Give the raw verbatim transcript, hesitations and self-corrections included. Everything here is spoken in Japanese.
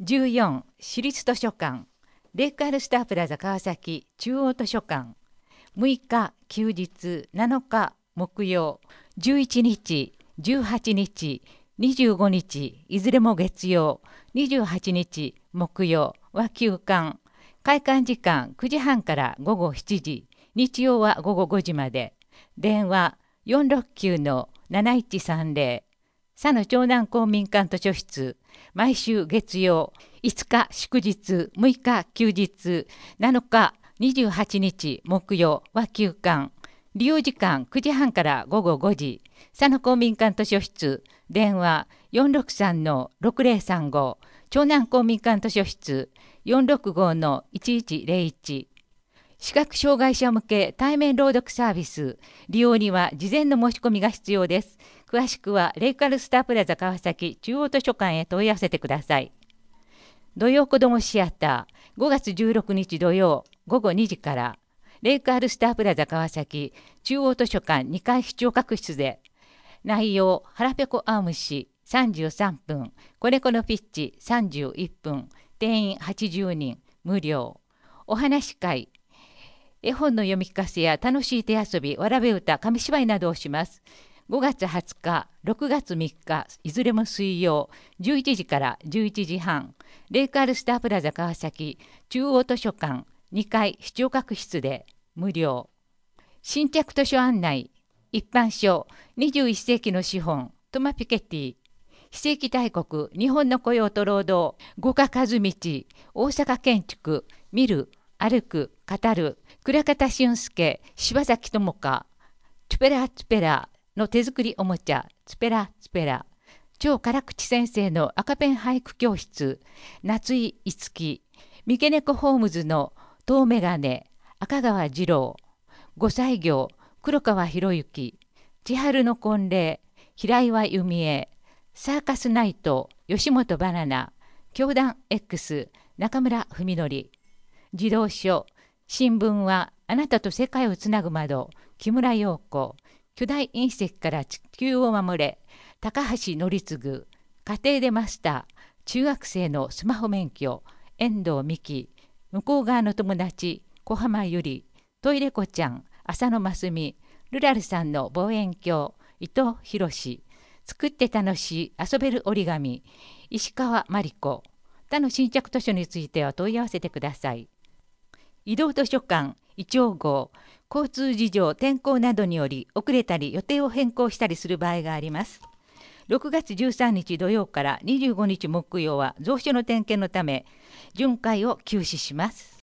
じゅうよん私立図書館レイクアルスタープラザ川崎中央図書館むいか休日なのか木曜じゅういちにちじゅうはちにちにじゅうごにちいずれも月曜にじゅうはちにち木曜は休館開館時間くじはんからごごしちじ日曜はごごごじまで電話 よんろくきゅうのなないちさんぜろ佐野長南公民館図書室毎週月曜いつか祝日むいか休日なのかにじゅうはちにち木曜は休館利用時間くじはんからごごごじ佐野公民館図書室電話 よんろくさんのろくぜろさんご長南公民館図書室 よんろくごのいちいちぜろいち視覚障害者向け対面朗読サービス利用には事前の申し込みが必要です。詳しくはレイクアルスタープラザ川崎中央図書館へ問い合わせてください。土曜子どもシアターごがつじゅうろくにち土曜ごごにじからレイクアルスタープラザ川崎中央図書館にかい視聴覚室で内容腹ペコアームシさんじゅうさんぷん子猫のピッチさんじゅういっぷん定員はちじゅうにん無料お話会絵本の読み聞かせや楽しい手遊びわらべ歌紙芝居などをします。ごがつはつかろくがつみっかいずれも水曜じゅういちじからじゅういちじはんレイクアルスタープラザ川崎中央図書館にかい視聴覚室で無料新着図書案内一般書にじゅういっせいきの資本トマ・ピケティ非正規大国日本の雇用と労働五箇和道大阪建築見る歩く語る倉方俊介柴崎智香ツペラツペラの手作りおもちゃツペラツペラ超辛口先生の赤ペン俳句教室夏井いつき三毛猫ホームズの遠眼鏡赤川次郎五歳業黒川博之千春の婚礼平岩弓枝サーカスナイト吉本バナナ教団 X 中村文則児童書新聞はあなたと世界をつなぐ窓木村陽子巨大隕石から地球を守れ高橋則次家庭でマスター中学生のスマホ免許遠藤美希向こう側の友達小浜ゆりトイレ子ちゃん浅野真澄ルラルさんの望遠鏡伊藤博作って楽しい遊べる折り紙石川真理子他の新着図書については問い合わせてください。移動図書館いちょう号交通事情天候などにより遅れたり予定を変更したりする場合があります。ろくがつじゅうさんにち土曜からにじゅうごにち木曜は蔵書の点検のため巡回を休止します。